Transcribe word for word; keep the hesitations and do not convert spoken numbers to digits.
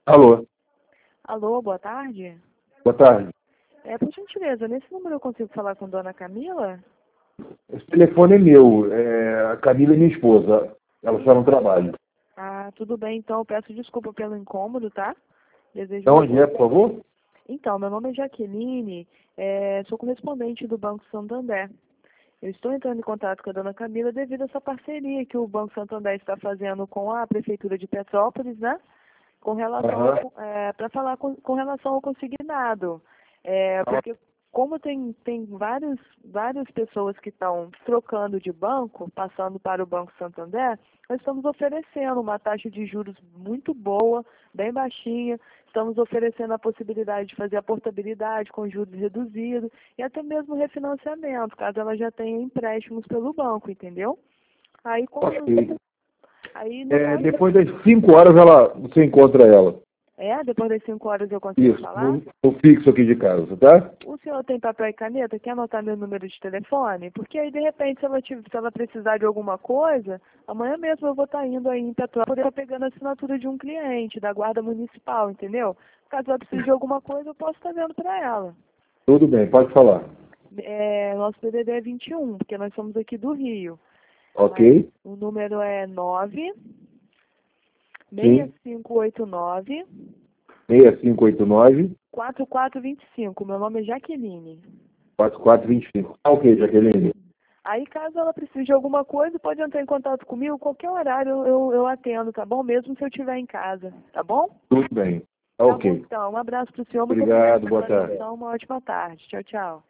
Alô, Alô, boa tarde. boa tarde. É, por gentileza, nesse número eu consigo falar com Dona Camila? Esse telefone é meu, é, a Camila é minha esposa, ela está no trabalho. Ah, tudo bem, então eu peço desculpa pelo incômodo, tá? Desejo De uma onde boa... é, por favor? Então, meu nome é Jaqueline, é, sou correspondente do Banco Santander. Eu estou entrando em contato com a Dona Camila devido a essa parceria que o Banco Santander está fazendo com a Prefeitura de Petrópolis, né? Com relação Aham. ao, é, para falar com, com relação ao consignado. É, porque como tem, tem vários, várias pessoas que estão trocando de banco, passando para o Banco Santander, nós estamos oferecendo uma taxa de juros muito boa, bem baixinha. Estamos oferecendo a possibilidade de fazer a portabilidade com juros reduzidos e até mesmo refinanciamento, caso ela já tenha empréstimos pelo banco, entendeu? Aí, como, Ok. aí no É, caso, depois das cinco horas ela, você encontra ela. é, depois das cinco horas eu consigo Isso, falar? no, no fixo aqui de casa, tá? O senhor tem papel e caneta? Quer anotar meu número de telefone? Porque aí, de repente, se ela, tiver, se ela precisar de alguma coisa, amanhã mesmo eu vou estar indo aí em Petrópolis, estar pegando a assinatura de um cliente da Guarda Municipal, entendeu? Caso ela precise de alguma coisa, eu posso estar vendo para ela. Tudo bem, pode falar. É, nosso P D D é vinte e um, porque nós somos aqui do Rio. Aí, Ok? o número é nove seis Sim. cinco oito nove seis cinco oito nove, quatro quatro dois cinco. Meu nome é Jaqueline. quatro quatro dois cinco. Ah, ok, Jaqueline. Aí, caso ela precise de alguma coisa, pode entrar em contato comigo, qualquer horário eu, eu, eu atendo, tá bom? Mesmo se eu estiver em casa, tá bom? Tudo bem. Tá Tá bom, ok. então. Um abraço pro senhor, muito obrigada Obrigado, boa pela tarde. atenção, uma ótima tarde. Tchau, tchau.